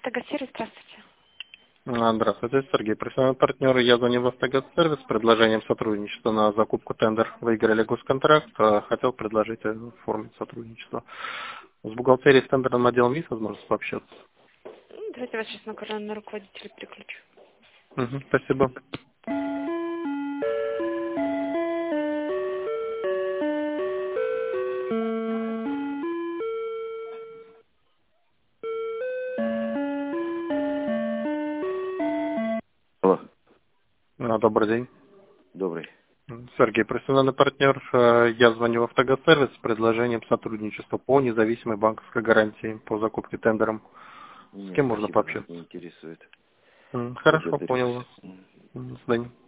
Автогазсервис, здравствуйте. Здравствуйте, Сергей, профессиональный партнер. Я звоню в Автогазсервис с предложением сотрудничества на закупку тендер. Выиграли госконтракт. Хотел предложить оформить сотрудничество. С бухгалтерией, с тендерным отделом есть возможность пообщаться? Давайте вас сейчас на руководителя переключу. Спасибо. Алло, Добрый день. добрый. Сергей, профессиональный партнер. Я звоню в Автогазсервис с предложением сотрудничества по независимой банковской гарантии по закупке тендером. С Нет, кем можно спасибо, нас пообщаться? не интересует. Хорошо, Благодарю понял вас. вас. До свидания.